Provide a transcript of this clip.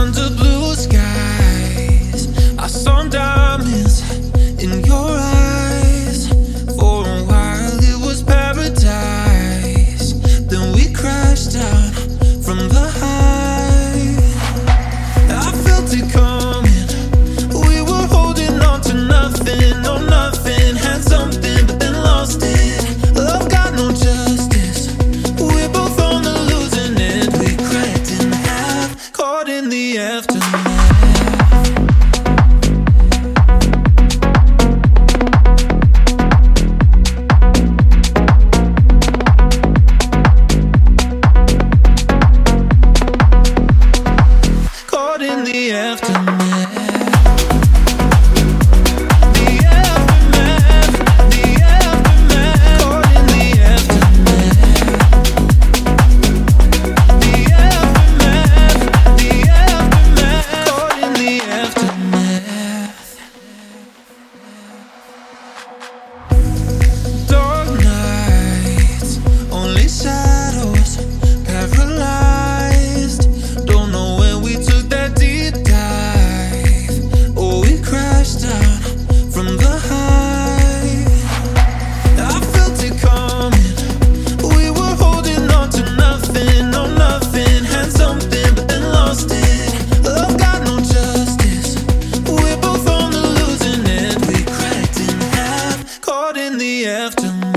under blue skies. I saw diamonds in your eyes. For a while it was paradise. Then we crashed down from the high. I felt it coming. We were holding on to nothing, no nothing. Had something but then lost it. Love got no justice. We're both on the losing end. We cracked in half, caught in the aftermath. Caught in the aftermath. In the aftermath.